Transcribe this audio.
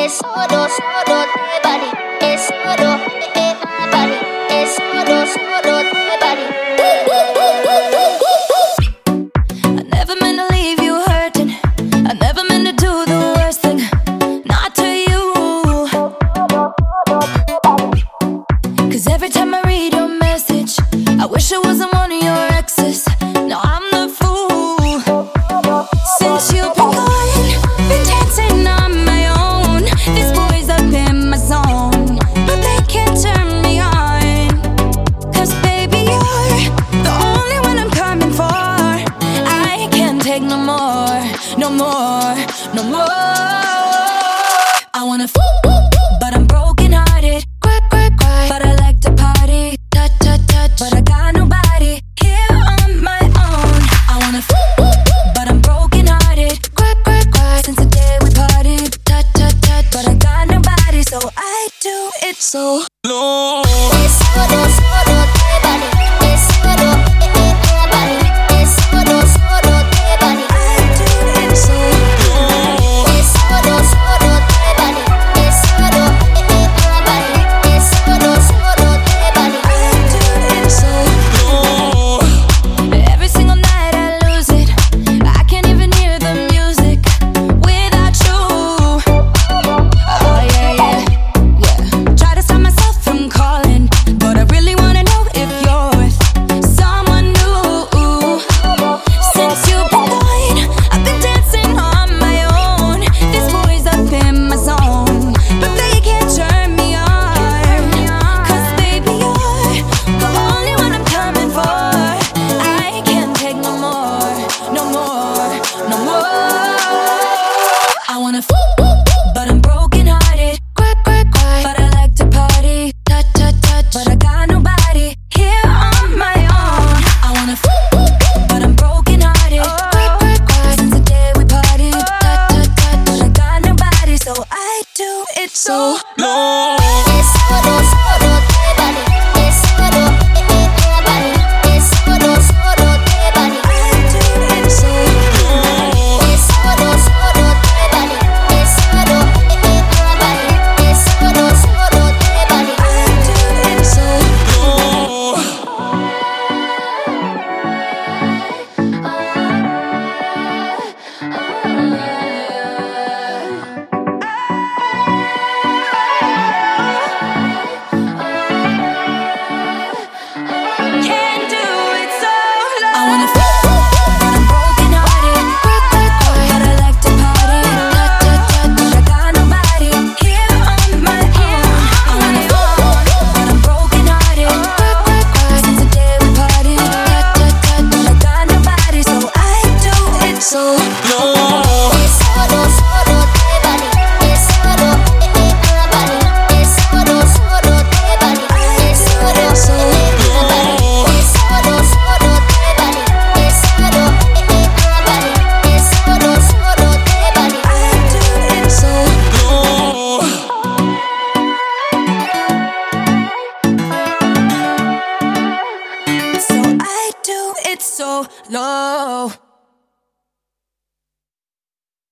es solo, solo de body, es solo de my body, es solo, solo de body. I never meant to leave you hurting. I never meant to do the worst thing, not to you. 'Cause every time I read your message, I wish I wasn't one of your exes. No, I'm the fool. Since you've been gone, been dancing on my own. These boys up in my zone, but they can't turn me on. 'Cause baby, you're the only one I'm coming for. I can't take no more, no more, no more. I wanna but I'm broken hearted. Cry, cry, cry, but I like to party. Touch, touch, touch, but I got nobody here on my own. I wanna but I'm broken hearted. Cry, cry, cry, since the day we parted. Touch, touch, touch, but I got nobody, so I do it so low. Es solo, solo de body, es solo de my body, es solo, solo de body. I do it so low. Es solo, solo de body, es solo de my body, es solo, solo de body. I do it so low. Every single night I lose it. I can't even hear the music without you. Oh yeah, yeah, yeah. Try to stop myself from calling, but I really wanna know if you're with someone new. Since you've been gone, I've been dancing on my own. These boys up in my zone, but they can't turn me on. 'Cause baby, you're the only one I'm coming for. I can't take no more, no more, no more. I wanna but I'm broken hearted. Cry, cry, cry, but I like to party. Touch, touch, touch, but I got nobody here on my own. I wanna but I'm broken hearted. Cry, cry, cry, since the day we parted. Touch, touch, touch, but I got nobody, so I do it so low. Es solo, solo de body, es solo de my body, es solo, solo de body. I do it so low. Es solo, solo de body, es solo de my body, es solo, solo de body. I do it so low. Can't do it so low. I wanna but I'm broken hearted. Cry, cry, cry, but I like to party. Touch, touch, touch, but I got nobody here on my own. I wanna but I'm broken hearted. Cry, cry, cry, since the day we parted. Touch, touch, touch, but I got nobody, so I do it so